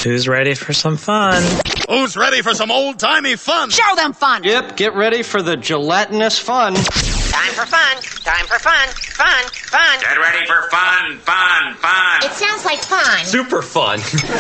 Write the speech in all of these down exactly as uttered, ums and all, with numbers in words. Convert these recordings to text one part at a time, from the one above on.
Who's ready for some fun? Who's ready for some old-timey fun? Show them fun! Yep, get ready for the gelatinous fun. Time for fun. Time for fun. Fun. Fun. Get ready for fun, fun, fun. It sounds like fun. Super fun.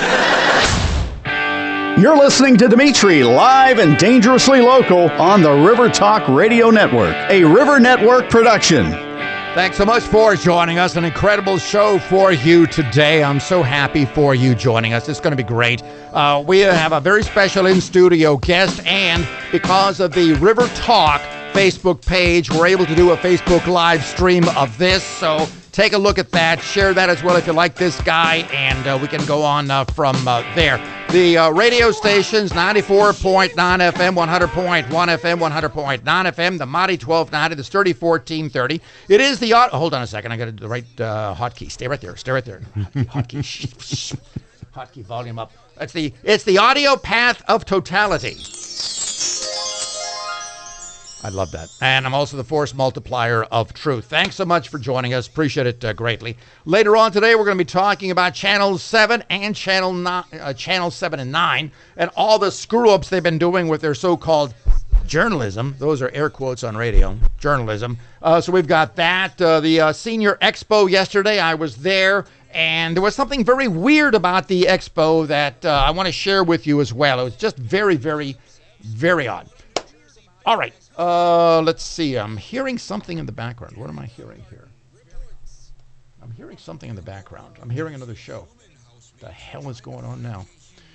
You're listening to Dimitri live and dangerously local on the River Talk Radio Network, a River Network production. Thanks so much for joining us. An incredible show for you today. I'm so happy for you joining us. It's going to be great. Uh, we have a very special in-studio guest, and because of the River Talk Facebook page, we're able to do a Facebook live stream of this. So take a look at that. Share that as well if you like this guy, and uh, we can go on uh, from uh, there. The uh, radio stations, ninety-four point nine F M, one hundred point one F M, one hundred point nine F M, the Mighty twelve ninety, the Sturdy fourteen thirty. It is the... Oh, hold on a second. I got to do the right uh, hotkey. Stay right there. Stay right there. Hotkey. Hotkey volume up. That's the... It's the audio path of totality. I love that. And I'm also the force multiplier of truth. Thanks so much for joining us. Appreciate it uh, greatly. Later on today, we're going to be talking about Channel seven and Channel nine, uh, Channel seven and nine and all the screw-ups they've been doing with their so-called journalism. Those are air quotes on radio. Journalism. Uh, so we've got that. Uh, the uh, Senior Expo yesterday, I was there. And there was something very weird about the Expo that uh, I want to share with you as well. It was just very, very, very odd. All right. Uh, let's see. I'm hearing something in the background. What am I hearing here? I'm hearing something in the background. I'm hearing another show. What the hell is going on now?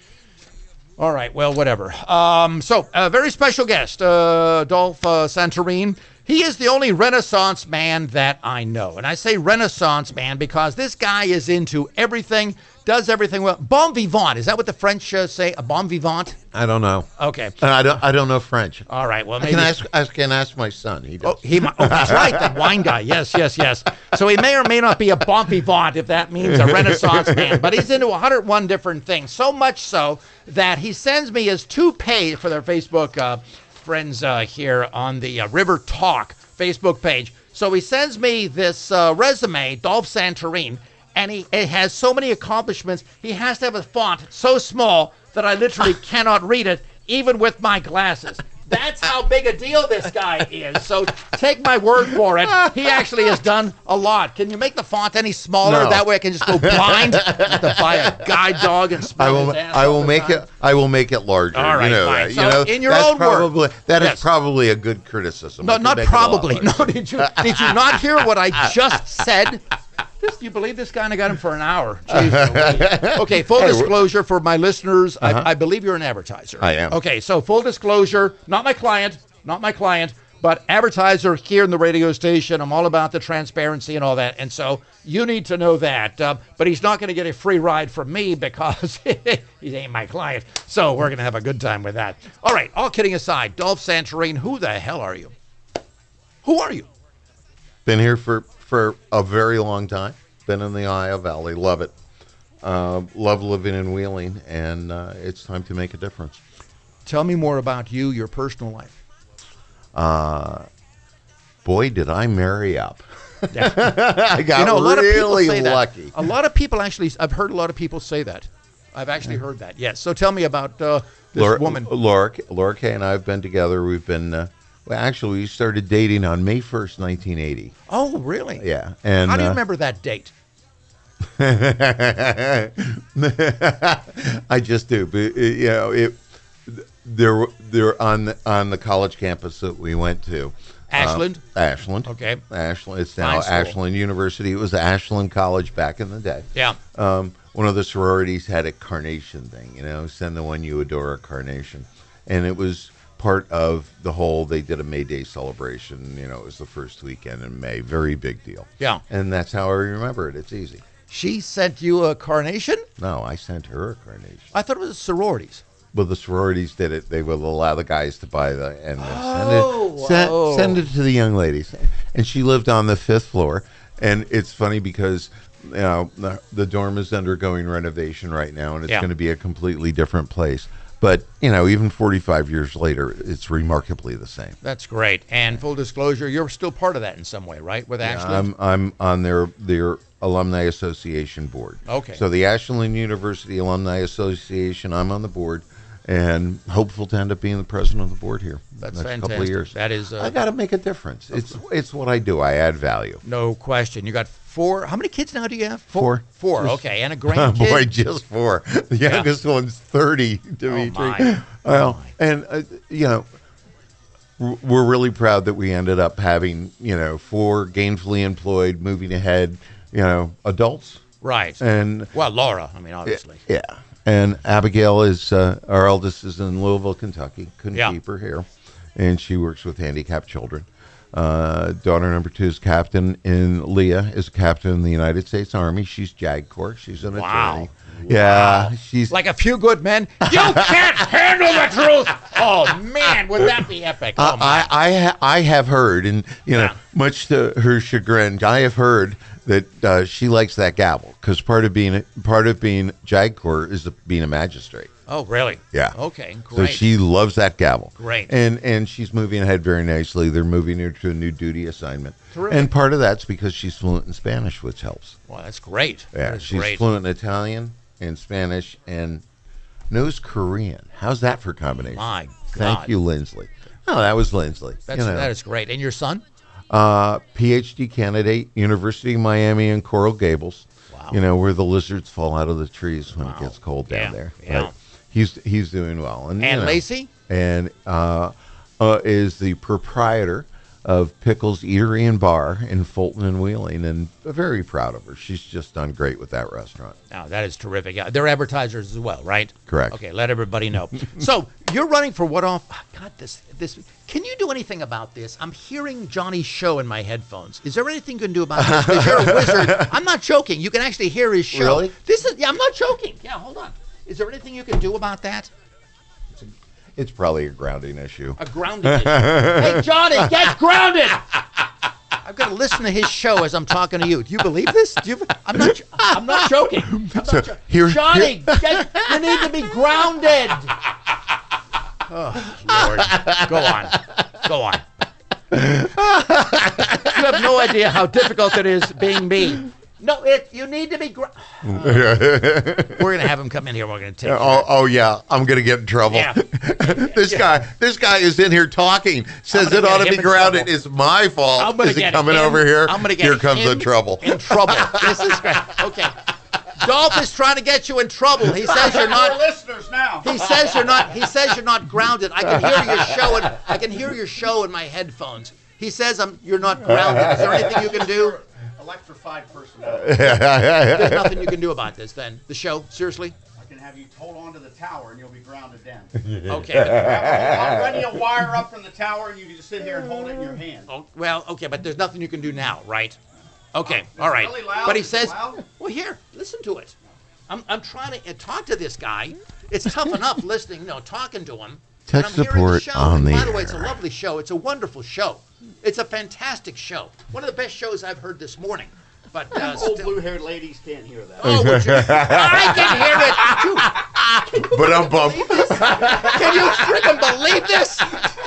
All right. Well, whatever. Um, so, a very special guest, uh, Dolph uh, Santorin. He is the only Renaissance man that I know. And I say Renaissance man because this guy is into everything, does everything well. Bon vivant. Is that what the French uh, say? A bon vivant? I don't know. Okay. I don't. I don't know French. All right. Well, I maybe can ask. I can ask my son. He does. Oh, he. Oh, that's right. The wine guy. Yes, yes, yes. So he may or may not be a bon vivant, if that means a Renaissance man. But he's into one hundred one different things. So much so that he sends me his toupee for their Facebook uh, friends uh, here on the uh, River Talk Facebook page. So he sends me this uh, resume, Dolph Santorin, and he it has so many accomplishments. He has to have a font so small that I literally cannot read it, even with my glasses. That's how big a deal this guy is. So take my word for it. He actually has done a lot. Can you make the font any smaller? No. That way I can just go blind. I have to buy a guide dog and smell I will. his ass I all will the make time. it. I will make it larger. All right, you know fine. that. So you know, in your that's own probably, word. That Yes. is probably a good criticism. No, I can not make it a lot probably. larger. No, did you did you not hear what I just said? This, you believe this guy? And I got him for an hour. Jeez, okay, full Hey, disclosure for my listeners. Uh-huh. I, I believe you're an advertiser. I am. Okay, so full disclosure, not my client, not my client, but advertiser here in the radio station. I'm all about the transparency and all that. And so you need to know that. Uh, but he's not going to get a free ride from me because he ain't my client. So we're going to have a good time with that. All right, all kidding aside, Dolph Santorin, who the hell are you? Who are you? Been here for, for a very long time. Been in the Ohio Valley. Love it. Uh, love living in Wheeling, and uh, it's time to make a difference. Tell me more about you, your personal life. Uh, boy, did I marry up. Yeah. I got You know, a lot really of people say lucky. that. A lot of people actually, I've heard a lot of people say that. I've actually heard that, yes. So tell me about uh, this Laura, woman. Laura, Laura Kay and I have been together. We've been, uh, well, actually, we started dating on May first, nineteen eighty. Oh, really? Yeah. And How do you uh, remember that date? I just do. But, uh, you know, it, they're, they're on, the, on the college campus that we went to. Ashland? Uh, Ashland. Okay. Ashland. It's now Fine school. Ashland University. It was Ashland College back in the day. Yeah. Um, one of the sororities had a carnation thing, you know, send the one you adore a carnation. And it was part of the whole, they did a May Day celebration. You know, it was the first weekend in May. Very big deal. Yeah. And that's how I remember it. It's easy. She sent you a carnation? No, I sent her a carnation. I thought it was sororities. Well, the sororities did it. They would allow the guys to buy the and Oh, send it send, whoa. send it to the young ladies. And she lived on the fifth floor. And it's funny because you know, the, the dorm is undergoing renovation right now, and it's Yeah. going to be a completely different place. But, you know, even forty-five years later, it's remarkably the same. That's great. And full disclosure, you're still part of that in some way, right? With Ashland? I'm I'm on their their alumni association board. Okay. So the Ashland University Alumni Association, I'm on the board, and hopeful to end up being the president of the board here. That's next fantastic. couple of years. That is, uh, I got to make a difference. It's it's what I do. I add value. no question. You got four. How many kids now do you have? Four. Four. Just- Okay, and a grandkid. Boy, just four. The youngest one's thirty, Dimitri. my. Well, Oh, my. and, uh, you know, w- we're really proud that we ended up having, you know, four gainfully employed, moving ahead, you know, adults. Right. And, Well, Laura. I mean, obviously. yeah. And Abigail is, uh, our eldest is in Louisville, Kentucky. Couldn't Yeah. keep her here. And she works with handicapped children. Uh, daughter number two is captain in Leah, is a captain in the United States Army. She's JAG Corps. She's an Wow. attorney. Yeah, she's Like a few good men. You can't handle the truth. Oh man, would that be epic? Oh, Uh, I I ha- I have heard, and you know, Yeah. much to her chagrin, I have heard that uh, she likes that gavel because part of being part of being JAG Corps is being a magistrate. oh really? Yeah. Okay. So Great. she loves that gavel. Great. And and she's moving ahead very nicely. They're moving her to a new duty assignment. Terrific. And part of that's because she's fluent in Spanish, which helps. Well, that's great. Yeah, That is she's great. fluent in Italian and Spanish and knows Korean. How's that for combination? My God. Thank you, Lindsley. Oh, that was Lindsley. That's you know. that is great. And your son? Uh, PhD candidate, University of Miami in Coral Gables. Wow. You know, where the lizards fall out of the trees when Wow. it gets cold Yeah, down there. yeah. But he's he's doing well. And, you And know, Lacey? And uh, uh, is the proprietor of Pickles Eatery and Bar in Fulton and Wheeling, and very proud of her. She's just done great with that restaurant. Oh, that is terrific. Yeah, they're advertisers as well, right? Correct. Okay, let everybody know. So you're running for what off? oh, God, this this. Can you do anything about this? I'm hearing Johnny's show in my headphones. Is there anything you can do about this? Because you're a wizard. I'm not joking. You can actually hear his show. Really? This is. Yeah, I'm not joking. Yeah, hold on. Is there anything you can do about that? It's probably a grounding issue. A grounding issue. Hey, Johnny, get grounded! I've got to listen to his show as I'm talking to you. Do you believe this? Do you, I'm not. I'm not joking. I'm not So, jo- here- Johnny, get, you need to be grounded. Oh, Lord, go on, go on. You have no idea how difficult it is being me. No, it. You need to be. Gr- We're gonna have him come in here. We're gonna take. Oh, oh yeah, I'm gonna get in trouble. Yeah. this guy, this guy is in here talking. Says gonna it ought get to him be in grounded. trouble. It's my fault. I'm gonna is he get coming him- over here? I'm gonna get here comes the him trouble. In trouble. This is great. Okay. Dolph is trying to get you in trouble. He says you're not. listeners now. He says you're not. He says you're not grounded. I can hear your show and I can hear your show in my headphones. He says I'm. You're not grounded. Is there anything you can do? Electrified personnel. There's nothing you can do about this. Then the show. Seriously. I can have you hold on to the tower and you'll be grounded down. Okay. I'll run you a wire up from the tower and you can just sit here and hold it in your hand. Oh, well, okay, but there's nothing you can do now, right? Okay, Is all it right. really loud? But he Is it says, loud? well, here, listen to it. I'm, I'm trying to uh, talk to this guy. It's tough enough listening, you know, talking to him. Tech And I'm hearing support the show. on And the by the way, it's a air. lovely show. It's a wonderful show. It's a fantastic show. One of the best shows I've heard this morning. But uh, Old still, blue-haired ladies can't hear that. oh, would you, I can hear it. Can you, But I'm bummed. believe this? Can you freaking believe this?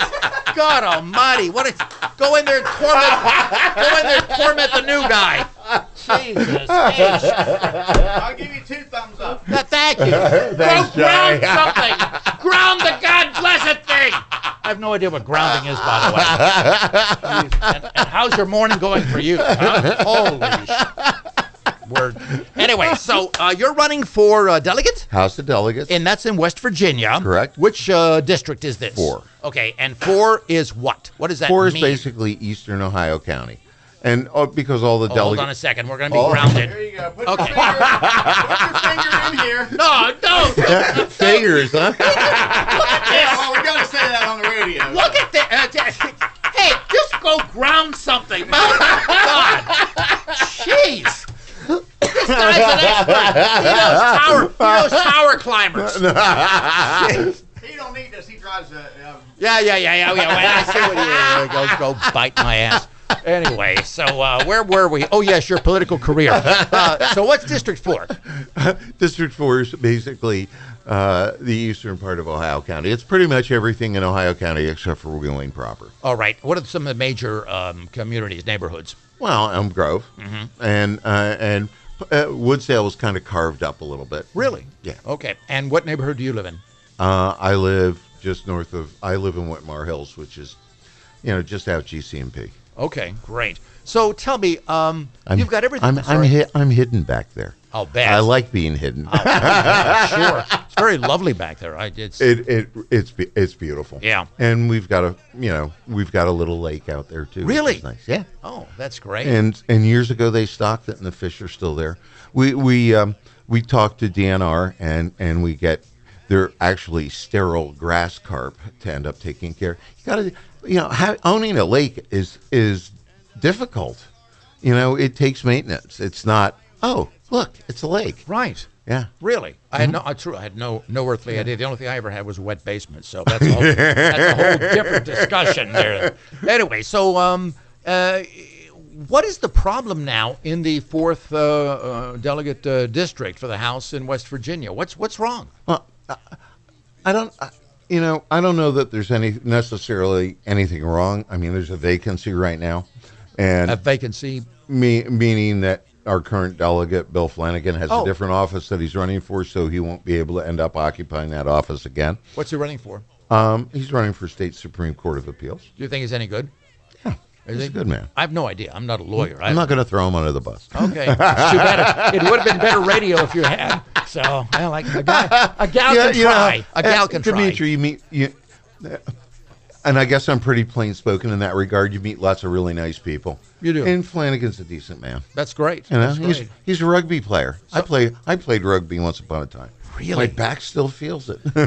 God Almighty! What? A, go in there and torment. Go in there and torment the new guy. Jesus H. I'll give you two thumbs up. Th- Thank you. Thanks, Go ground Johnny. something. Ground the God blessed thing. I have no idea what grounding is, by the way. Jeez. And, and how's your morning going for you? Huh? Holy sh- word. Anyway, so uh, you're running for uh, delegate? House of Delegates. And that's in West Virginia. Correct. Which uh, district is this? Four. Okay, and four is what? What does that Four is mean? basically Eastern Ohio County, and uh, because all the Oh, hold on a delegates. second. We're going to be Oh. grounded. There you go. Put, Okay. your, finger, put your finger in here. No, no. Figures, huh? Yeah, well, we got to say that on the radio. Look at that. Uh, hey, just go ground something. My God. Jeez. This guy's an expert. He knows tower, he knows tower climbers. He don't need this. He drives a... a Yeah, yeah, yeah, yeah. yeah. Well, I see what you go, go bite my ass. Anyway, so uh, where were we? Oh, yes, your political career. Uh, so what's District four? District four is basically uh, the eastern part of Ohio County. It's pretty much everything in Ohio County except for Wheeling proper. All right. What are some of the major um, communities, neighborhoods? Well, Elm Grove, Mm-hmm. and uh, and uh, Woodsdale was kind of carved up a little bit. Really? Yeah. Okay. And what neighborhood do you live in? Uh, I live just north of. I live in Whitmar Hills, which is, you know, just out G C M P. Okay, great. So tell me, um, I'm, you've got everything. I'm I'm, Sorry. hi- I'm hidden back there. I'll bet. I like being hidden. Oh, sure. It's very lovely back there. I did. It it it's be- it's beautiful. Yeah. And we've got a you know we've got a little lake out there too. which Really? is nice. Yeah. Oh, that's great. And and years ago they stocked it, and the fish are still there. We we um we talked to D N R, and and we get they're actually sterile grass carp to end up taking care. You got to you know ha- owning a lake is is difficult. You know, it takes maintenance. It's not. Oh, look, it's a lake. Right. Yeah. Really? I had no. Uh, true. I had no no earthly idea. The only thing I ever had was a wet basement. So that's a whole, that's a whole different discussion there. Anyway, so um, uh, what is the problem now in the fourth uh, uh, delegate uh, district for the House in West Virginia? What's what's wrong? Well, I, I don't. I, you know, I don't know that there's any necessarily anything wrong. I mean, there's a vacancy right now, and A vacancy. me meaning that our current delegate, Bill Flanagan, has Oh. a different office that he's running for, so he won't be able to end up occupying that office again. What's he running for? Um, he's running for State Supreme Court of Appeals. Do you think he's any good? Yeah, Is he's he? a good man. I have no idea. I'm not a lawyer. I'm I, not going to throw him under the bus. Okay, it's too bad. It, it would have been better radio if you had. So I like a guy. A gal Yeah, can you know, try. A gal uh, can try. Dimitri, you meet you, and I guess I'm pretty plain spoken in that regard. You meet lots of really nice people. You do. And Flanagan's a decent man. That's great. You know, That's he's great. he's a rugby player. I So- play I played rugby once upon a time. Really? My back still feels it. Oh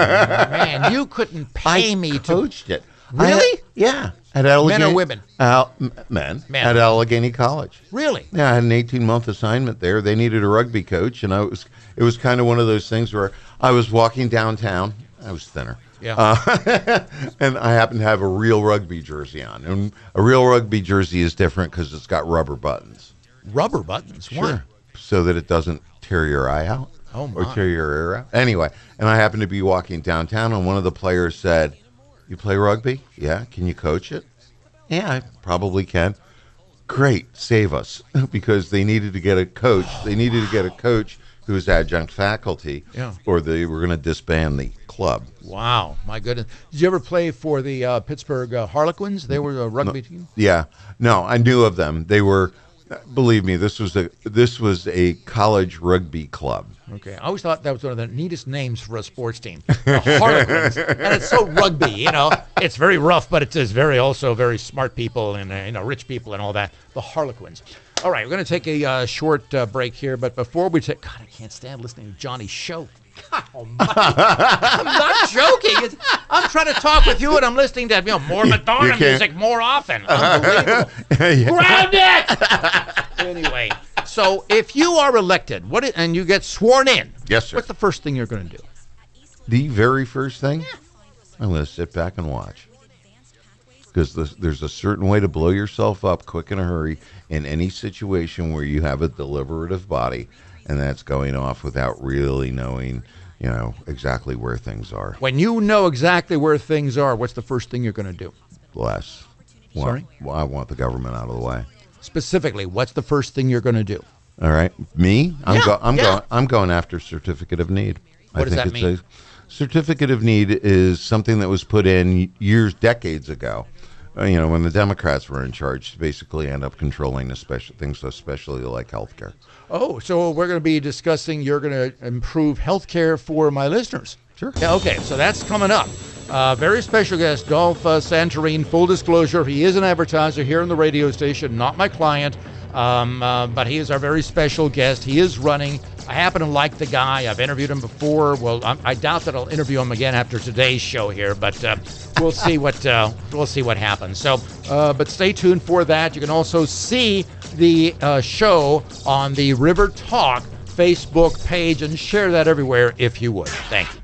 man, you couldn't pay I me to. coached it. Really? I- yeah. At Allegheny, Men or women? Al, m- men. Men. At Allegheny College. Really? Yeah, I had an eighteen month assignment there. They needed a rugby coach, and I was it was kind of one of those things where I was walking downtown. I was thinner. Yeah. Uh, and I happened to have a real rugby jersey on. And a real rugby jersey is different because it's got rubber buttons. Rubber buttons. Why? So that it doesn't tear your eye out. Oh, Or my. tear your ear out. Anyway, and I happened to be walking downtown, and one of the players said, "You play rugby? Yeah. Can you coach it?" "Yeah, I probably can." "Great. Save us." Because they needed to get a coach. They needed to get a coach who was adjunct faculty, Yeah. or they were going to disband the club. Wow, my goodness. Did you ever play for the uh, Pittsburgh uh, Harlequins? They were a rugby team. Yeah. No, I knew of them. They were, believe me, this was a this was a college rugby club. Okay, I always thought that was one of the neatest names for a sports team, the Harlequins, and it's so rugby. You know, it's very rough, but it is very also very smart people and uh, you know rich people and all that. The Harlequins. All right, we're going to take a uh, short uh, break here, but before we take, God, I can't stand listening to Johnny's show. God almighty. I'm not joking. It's, I'm trying to talk with you, and I'm listening to you know more Madonna can't- music more often. Unbelievable. Ground it. Anyway, so if you are elected, what i- and you get sworn in, Yes, sir. what's the first thing you're going to do? The very first thing, I'm going to sit back and watch. Because there's a certain way to blow yourself up quick in a hurry in any situation where you have a deliberative body, and that's going off without really knowing, you know, exactly where things are. When you know exactly where things are, what's the first thing you're going to do? Less. Want- Sorry? Well, I want the government out of the way. Specifically, what's the first thing you're going to do? All right, me, I'm Yeah, go- I'm yeah. going I'm going after certificate of need. What I does think that it's mean? A, certificate of need is something that was put in years, decades ago. Uh, you know, when the Democrats were in charge, to basically end up controlling especially things, especially like healthcare. Oh, so we're going to be discussing you're going to improve health care for my listeners. Sure. Yeah, okay, so that's coming up. Uh, very special guest, Dolph uh, Santorin. Full disclosure, he is an advertiser here on the radio station, not my client, um, uh, but he is our very special guest. He is running. I happen to like the guy. I've interviewed him before. Well, I'm, I doubt that I'll interview him again after today's show here, but uh, we'll see what uh, we'll see what happens. So, uh, but stay tuned for that. You can also see the uh, show on the River Talk Facebook page and share that everywhere if you would. Thank you.